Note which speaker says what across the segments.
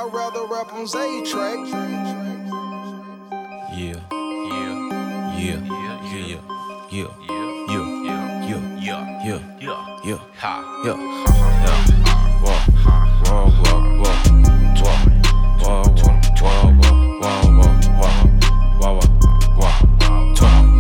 Speaker 1: I'd rather rap on Z track.
Speaker 2: Yeah, yeah, yeah, yeah, yeah, yeah, yeah, yeah, yeah, yeah, yeah, yeah, yeah. Whoa, whoa, whoa, whoa, whoa, whoa, whoa, whoa, whoa, whoa, whoa, whoa.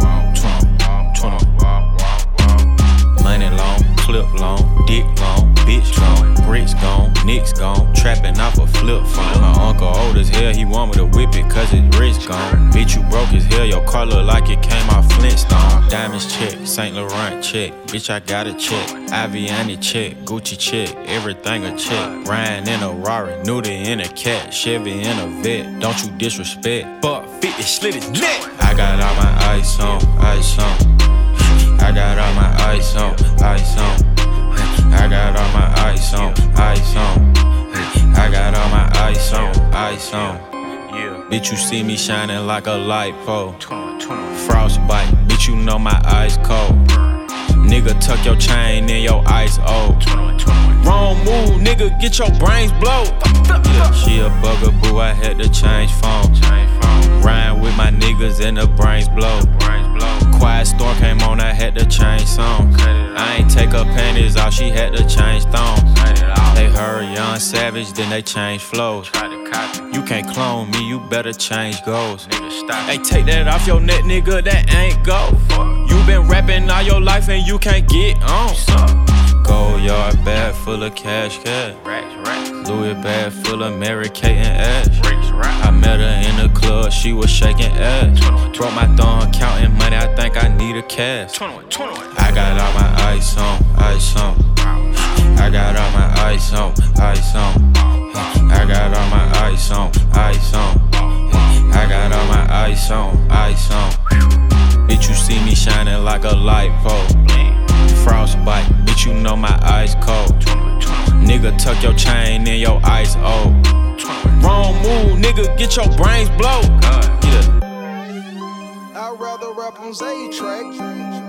Speaker 2: 20. Money long, clip long, dick long, bitch long, bricks gone, nicks gone, trapping off a flip phone. My uncle old as hell, he want me to whip it cause his wrist gone. Bitch, you broke as hell, your car look like it came off Flintstone. Diamonds check, Saint Laurent check, bitch I got a check. Aviani check, Gucci check, everything a check. Ryan in a Rari, Nuda in a cat, Chevy in a vet. Don't you disrespect, fuck 50 slit his neck. I got all my ice on, ice on. I got all my ice on, ice on. I got all my ice on, ice on. I got all my ice on, ice on. Bitch, you see me shining like a light pole. Frostbite, bitch, you know my ice cold. Nigga, tuck your chain in your ice old. Wrong move, nigga, get your brains blowed. Yeah, she a bugaboo, I had to change phone. Riding with my niggas and the brains blow. Quiet storm came on, I had to change songs. I ain't take her panties off, she had to change thongs. They heard Young Savage, then they changed flows. You can't clone me, you better change goals. Hey, take that off your neck, nigga, that ain't go. You been rapping all your life and you can't get on. Gold yard bag full of cash. Louis bag full of Mary Kate and Ash. I met her in the club, she was shaking ass. Broke my thumb counting money, I think I need a cash. I got all my ice on, ice on. I got all my ice on, ice on. I got all my ice on, ice on. I got all my ice on, ice on. Bitch, you see me shining like a light pole. Frostbite, bitch, you know my ice cold. Nigga, tuck your chain in your ice old. Wrong move, nigga, get your brains blowed.
Speaker 1: I'd rather rap on Z track.